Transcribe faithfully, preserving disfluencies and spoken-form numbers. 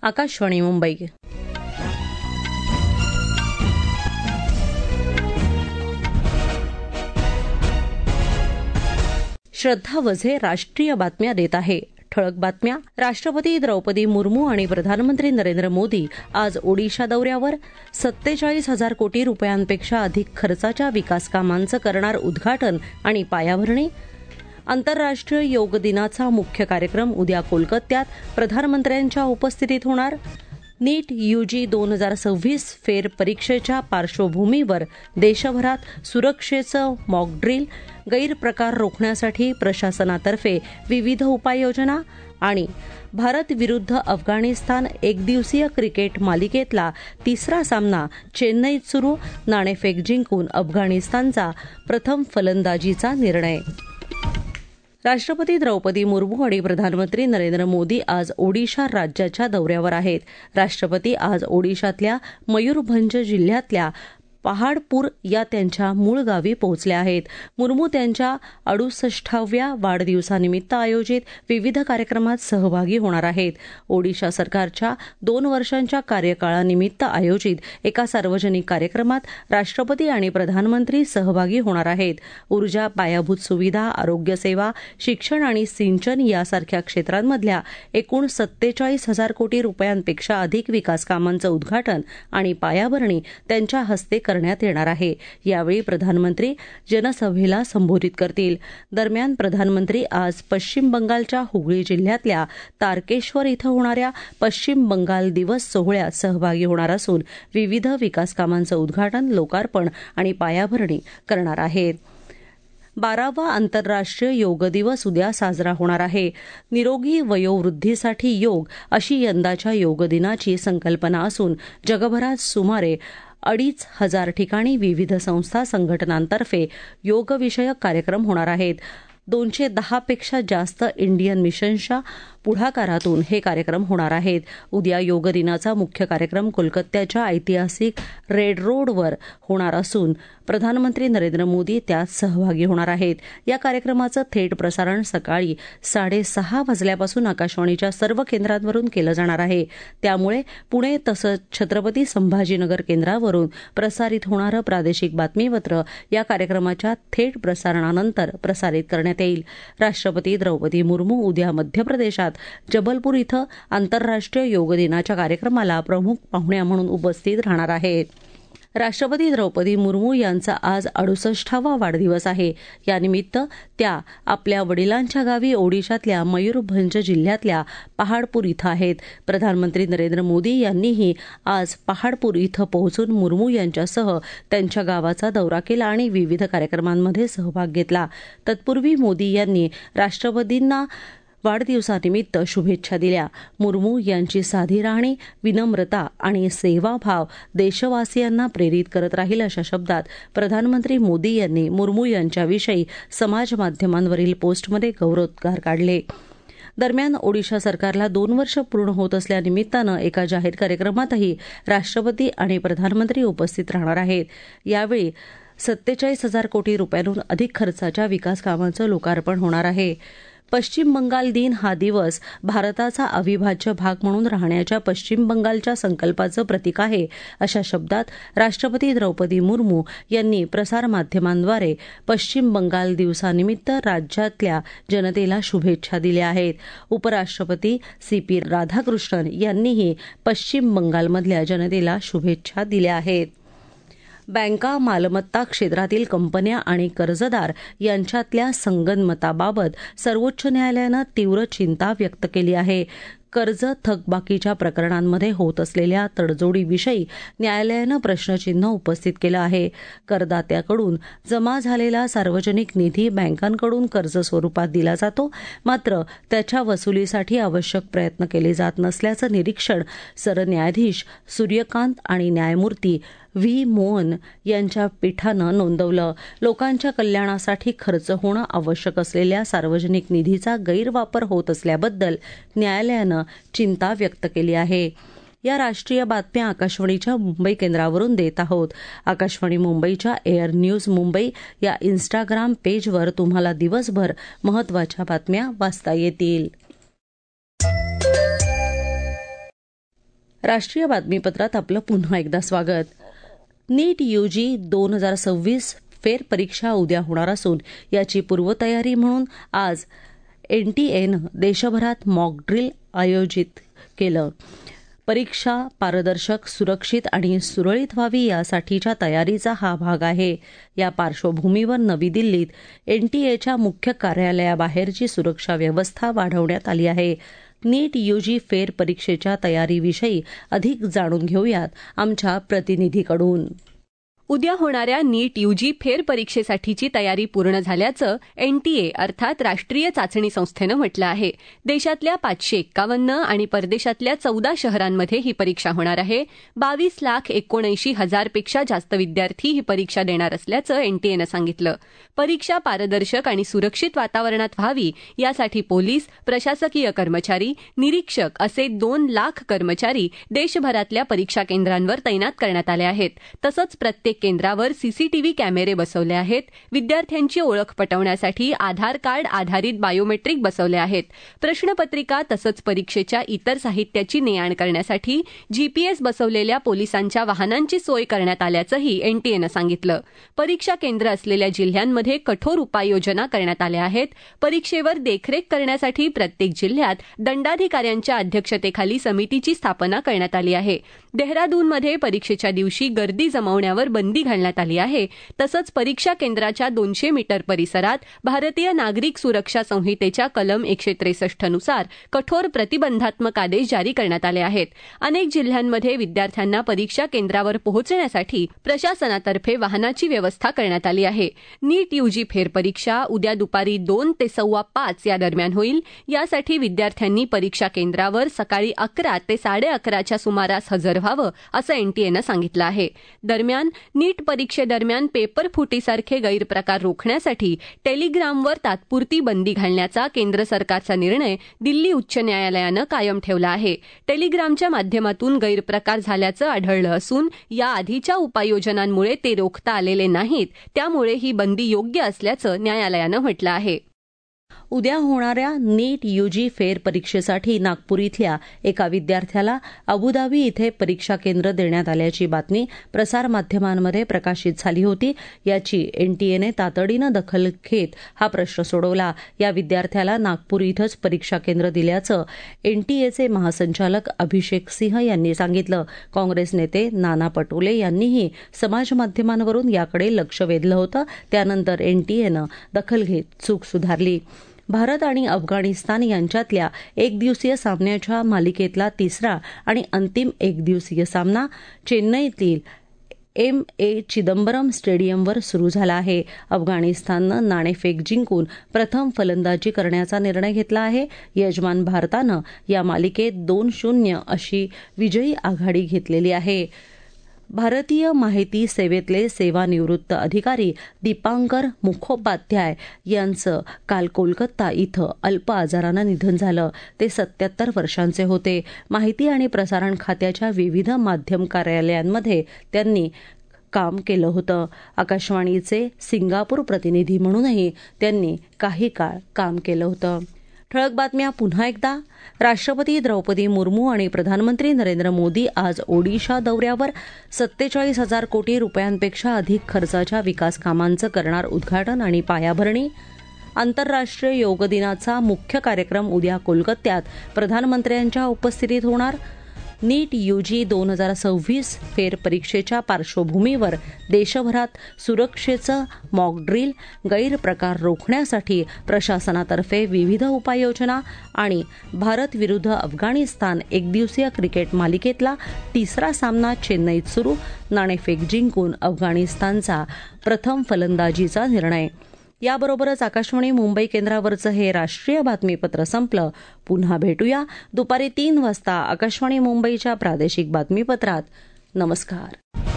आकाशवाणी मुंबई. श्रद्धा वझे राष्ट्रीय बातम्या देत आहे. ठळक बातम्या. राष्ट्रपती द्रौपदी मुर्मू आणि प्रधानमंत्री नरेंद्र मोदी आज ओडिशा दौऱ्यावर. सत्तेचाळीस हजार कोटी रुपयांपेक्षा अधिक खर्चाच्या विकास कामांचं करणार उद्घाटन आणि पायाभरणी. आंतरराष्ट्रीय योग दिनाचा मुख्य कार्यक्रम उद्या कोलकात्यात प्रधानमंत्र्यांच्या उपस्थितीत होणार. नीट यूजी दोन हजार सव्वीस फेर परीक्षेच्या पार्श्वभूमीवर देशभरात सुरक्षेचं मॉकड्रिल. गैरप्रकार रोखण्यासाठी प्रशासनातर्फे विविध उपाययोजना. आणि भारत विरुद्ध अफगाणिस्तान एकदिवसीय क्रिकेट मालिकेतला तिसरा सामना चेन्नईत सुरू. नाणेफेक जिंकून अफगाणिस्तानचा प्रथम फलंदाजीचा निर्णय. राष्ट्रपती द्रौपदी मुर्मू आणि प्रधानमंत्री नरेंद्र मोदी आज ओडिशा राज्याच्या दौऱ्यावर आहेत. राष्ट्रपती आज ओडिशातल्या मयूरभंज जिल्ह्यातल्या पहाडपूर या त्यांच्या मूळ गावी पोहोचले आहेत. मुर्मू त्यांच्या अडुसष्टाव्या वाढदिवसानिमित्त आयोजित विविध कार्यक्रमात सहभागी होणार आहेत. ओडिशा सरकारच्या दोन वर्षांच्या कार्यकाळानिमित्त आयोजित एका सार्वजनिक कार्यक्रमात राष्ट्रपती आणि प्रधानमंत्री सहभागी होणार आहेत. ऊर्जा, पायाभूत सुविधा, आरोग्यसेवा, शिक्षण आणि सिंचन यासारख्या क्षेत्रांमधल्या एकूण सत्तेचाळीस हजार कोटी रुपयांपेक्षा अधिक विकास कामांचं उद्घाटन आणि पायाभरणी त्यांच्या हस्ते करण्यात येणार आहे. यावेळी प्रधानमंत्री जनसभेला संबोधित करतील. दरम्यान प्रधानमंत्री आज पश्चिम बंगालच्या हुगळी जिल्ह्यातल्या तारकेश्वर इथं होणाऱ्या पश्चिम बंगाल दिवस सोहळ्यात सहभागी होणार असून विविध विकास कामांचं उद्घाटन, लोकार्पण आणि पायाभरणी करणार आहेत. बारावा आंतरराष्ट्रीय योग दिवस उद्या साजरा होणार आहे. निरोगी वयोवृद्धीसाठी योग अशी यंदाच्या योग दिनाची संकल्पना असून जगभरात सुमारे अडीच हजार ठिकाणी विविध संस्था संघटनांतर्फे योगविषयक कार्यक्रम होणार आहेत. दोनशे दहापेक्षा जास्त इंडियन मिशन्सच्या पुढाकारातून हे कार्यक्रम होणार आहेत. उद्या योग दिनाचा मुख्य कार्यक्रम कोलकात्याच्या ऐतिहासिक रेड रोडवर होणार असून प्रधानमंत्री नरेंद्र मोदी त्यात सहभागी होणार आहेत. या कार्यक्रमाचं थेट प्रसारण सकाळी साडेसहा वाजल्यापासून आकाशवाणीच्या सर्व केंद्रांवरून केलं जाणार आहे. त्यामुळे पुणे तसंच छत्रपती संभाजीनगर केंद्रावरून प्रसारित होणारं प्रादेशिक बातमीपत्र या कार्यक्रमाच्या थेट प्रसारणानंतर प्रसारित करण्यात येईल. राष्ट्रपती द्रौपदी मुर्मू उद्या मध्य प्रदेशात जबलपूर इथं आंतरराष्ट्रीय योग दिनाच्या कार्यक्रमाला प्रमुख पाहुण्या म्हणून उपस्थित राहणार आहेत. राष्ट्रपती द्रौपदी मुर्मू यांचा आज अडुसष्टावा वाढदिवस आहे. यानिमित्त त्या आपल्या वडिलांच्या गावी ओडिशातल्या मयूरभंज जिल्ह्यातल्या पहाडपूर इथं आहेत. प्रधानमंत्री नरेंद्र मोदी यांनीही आज पहाडपूर इथं पोहोचून मुर्मू यांच्यासह त्यांच्या गावाचा दौरा केला आणि विविध कार्यक्रमांमध्ये सहभाग घेतला. तत्पूर्वी मोदी यांनी राष्ट्रपतींना वाढदिवसानिमित्त शुभेच्छा दिल्या. मुर्मू यांची साधी राहणी, विनम्रता आणि सेवाभाव देशवासियांना प्रेरित करत राहील अशा शब्दात प्रधानमंत्री मोदी यांनी मुर्मू यांच्याविषयी समाज माध्यमांवरील पोस्टमध्ये गौरवोद्गार काढले. दरम्यान ओडिशा सरकारला दोन वर्ष पूर्ण होत असल्यानिमित्तानं एका जाहीर कार्यक्रमातही राष्ट्रपती आणि प्रधानमंत्री उपस्थित राहणार आहेत. यावेळी सत्तेचाळीस हजार कोटी रुपयांहून अधिक खर्चाच्या विकास कामांचं लोकार्पण होणार आहे. पश्चिम बंगाल दिन हा दिवस भारताचा अविभाज्य भाग म्हणून राहण्याच्या पश्चिम बंगालच्या संकल्पाचं प्रतीक आहे अशा शब्दात राष्ट्रपती द्रौपदी मुर्मू यांनी प्रसारमाध्यमांद्वारे पश्चिम बंगाल दिवसानिमित्त राज्यातल्या जनतेला शुभेच्छा दिल्या आहेत. उपराष्ट्रपती सी पी राधाकृष्णन यांनीही पश्चिम बंगालमधल्या जनतेला शुभेच्छा दिल्या आहेत. बँका, मालमत्ता क्षेत्रातील कंपन्या आणि कर्जदार यांच्यातल्या संगनमताबाबत सर्वोच्च न्यायालयानं तीव्र चिंता व्यक्त केली आहे. कर्ज थकबाकीच्या प्रकरणांमध्ये होत असलेल्या तडजोडीविषयी न्यायालयानं प्रश्नचिन्ह उपस्थित केलं आहे. करदात्याकडून जमा झालेला सार्वजनिक निधी बँकांकडून कर्ज स्वरूपात दिला जातो, मात्र त्याच्या वसुलीसाठी आवश्यक प्रयत्न केले जात नसल्याचं निरीक्षण सरन्यायाधीश सूर्यकांत आणि न्यायमूर्ती व्ही मोहन यांच्या पीठानं नोंदवलं. लोकांच्या कल्याणासाठी खर्च होणं आवश्यक असलेल्या सार्वजनिक निधीचा गैरवापर होत असल्याबद्दल न्यायालयानं चिंता व्यक्त केली आहे. या राष्ट्रीय बातम्या आकाशवाणीच्या मुंबई केंद्रावरून देत आहोत. आकाशवाणी मुंबईच्या एअर न्यूज मुंबई या इन्स्टाग्राम पेजवर तुम्हाला दिवसभर महत्त्वाच्या बातम्या वाचता येतील. राष्ट्रीय बातमीपत्रात आपलं पुन्हा एकदा स्वागत. नीट यूजी दोन हजार सव्वीस फेरपरीक्षा उद्या होणार असून याची पूर्वतयारी म्हणून आज एनटीएनं देशभरात मॉक ड्रिल आयोजित केलं. परीक्षा पारदर्शक, सुरक्षित आणि सुरळीत व्हावी यासाठीच्या तयारीचा हा भाग आहे. या पार्श्वभूमीवर नवी दिल्लीत एनटीएच्या मुख्य कार्यालयाबाहेरची सुरक्षा व्यवस्था वाढवण्यात आली आहे. नीट यूजी फेर परीक्षेच्या तयारीविषयी अधिक जाणून घेऊयात आमच्या प्रतिनिधीकडून. उद्या होणाऱ्या नीट यूजी फेरपरीक्षेसाठीची तयारी पूर्ण झाल्याचं एनटीए अर्थात राष्ट्रीय चाचणी संस्थेनं म्हटलं आहे. देशातल्या पाचशे एक्कावन्न आणि परदेशातल्या चौदा शहरांमध्ये ही परीक्षा होणार आहे. बावीस लाख एकोणऐंशी हजारपेक्षा जास्त विद्यार्थी ही परीक्षा देणार असल्याचं एनटीएनं सांगितलं. परीक्षा पारदर्शक आणि सुरक्षित वातावरणात व्हावी यासाठी पोलीस, प्रशासकीय कर्मचारी, निरीक्षक असे दोन लाख कर्मचारी देशभरातल्या परीक्षा केंद्रांवर तैनात करण्यात आले आहेत. तसंच प्रत्येक केंद्रावर सीसीटीव्ही कॅमेरे बसवले आहेत. विद्यार्थ्यांची ओळख पटवण्यासाठी आधार कार्ड आधारित बायोमेट्रिक बसवले आहेत. प्रश्नपत्रिका तसंच परीक्षेच्या इतर साहित्याची ने-आण करण्यासाठी जीपीएस बसवलेल्या पोलिसांच्या वाहनांची सोय करण्यात आल्याचंही एनटीएनं सांगितलं. परीक्षा केंद्र असलेल्या जिल्ह्यांमध्ये कठोर उपाययोजना करण्यात आल्या आहेत. परीक्षेवर देखरेख करण्यासाठी प्रत्येक जिल्ह्यात दंडाधिकाऱ्यांच्या अध्यक्षतेखाली समितीची स्थापना करण्यात आली आहे. देहरादूनमध्ये परीक्षेच्या दिवशी गर्दी जमवण्यावर बंदी घालण्यात आली आहे. तसंच परीक्षा केंद्राच्या दोनशे मीटर परिसरात भारतीय नागरिक सुरक्षा संहितेच्या कलम एकशे त्रेसष्ट नुसार कठोर प्रतिबंधात्मक आदेश जारी करण्यात आले आहेत. अनेक जिल्ह्यांमध्ये विद्यार्थ्यांना परीक्षा केंद्रावर पोहोचण्यासाठी प्रशासनातर्फे वाहनाची व्यवस्था करण्यात आली आहे. नीट यूजी फेरपरीक्षा उद्या दुपारी दोन ते सव्वा पाच या दरम्यान होईल. यासाठी विद्यार्थ्यांनी परीक्षा केंद्रावर सकाळी अकरा ते साडे अकराच्या सुमारास हजर व्हावं असं एनटीएनं सांगितलं आहे. दरम्यान नीट परीक्षेदरम्यान पेपर फुटीसारखे गैरप्रकार रोखण्यासाठी टेलिग्रामवर तात्पुरती बंदी घालण्याचा केंद्र सरकारचा निर्णय दिल्ली उच्च न्यायालयानं कायम ठेवला आहे. टेलिग्रामच्या माध्यमातून गैरप्रकार झाल्याचं आढळलं असून या आधीच्या उपाययोजनांमुळे ते रोखता आलेले नाहीत. त्यामुळे ही बंदी योग्य असल्याचं न्यायालयानं म्हटलं आहे. उद्या होणाऱ्या नीट यूजी फेर परीक्षेसाठी नागपूर इथल्या एका विद्यार्थ्याला अबुधाबी इथे परीक्षा केंद्र देण्यात आल्याची बातमी प्रसारमाध्यमांमध्ये प्रकाशित झाली होती. याची एनटीएने तातडीनं दखल घेत हा प्रश्न सोडवला. या विद्यार्थ्याला नागपूर इथंच परीक्षा केंद्र दिल्याचं एनटीएचे महासंचालक अभिषेक सिंह यांनी सांगितलं. काँग्रेस नेते नाना पटोले यांनीही समाजमाध्यमांवरून याकडे लक्ष वेधलं होतं. त्यानंतर एनटीएनं दखल घेत चूक सुधारली. भारत आणि अफगाणिस्तान यांच्यातल्या एकदिवसीय सामन्याच्या मालिकेतला तिसरा आणि अंतिम एकदिवसीय सामना चेन्नईतील एम ए चिदंबरम स्टेडियमवर सुरू झाला आहे. अफगाणिस्ताननं नाणेफेक जिंकून प्रथम फलंदाजी करण्याचा निर्णय घेतला आहे. यजमान भारतानं या मालिकेत दोन शून्य अशी विजयी आघाडी घेतलेली आहे. भारतीय माहिती सेवेतले सेवानिवृत्त अधिकारी दीपांकर मुखोपाध्याय यांचं काल कोलकाता इथं अल्प आजारानं निधन झालं. ते सत्याहत्तर वर्षांचे होते. माहिती आणि प्रसारण खात्याच्या विविध माध्यम कार्यालयांमध्ये त्यांनी काम केलं होतं. आकाशवाणीचे सिंगापूर प्रतिनिधी म्हणूनही त्यांनी काही काळ काम केलं होतं. ठळक बातम्या पुन्हा एकदा. राष्ट्रपती द्रौपदी मुर्मू आणि प्रधानमंत्री नरेंद्र मोदी आज ओडिशा दौऱ्यावर सत्तेचाळीस हजार कोटी रुपयांपेक्षा अधिक खर्चाच्या विकास कामांचं करणार उद्घाटन आणि पायाभरणी. आंतरराष्ट्रीय योग दिनाचा मुख्य कार्यक्रम उद्या कोलकात्यात प्रधानमंत्र्यांच्या उपस्थितीत होणार. नीट यूजी दोन हजार सव्वीस फेरपरीक्षेच्या पार्श्वभूमीवर देशभरात सुरक्षेचं मॉक ड्रिल, गैरप्रकार रोखण्यासाठी प्रशासनातर्फे विविध उपाययोजना आणि भारत विरुद्ध अफगाणिस्तान एकदिवसीय क्रिकेट मालिकेतला तिसरा सामना चेन्नईत सुरू. नाणेफेक जिंकून अफगाणिस्तानचा प्रथम फलंदाजीचा निर्णय. याबरोबरच आकाशवाणी मुंबई केंद्रावरचं हे राष्ट्रीय बातमीपत्र संपलं. पुन्हा भेटूया दुपारी तीन वाजता आकाशवाणी मुंबईच्या प्रादेशिक बातमीपत्रात. नमस्कार.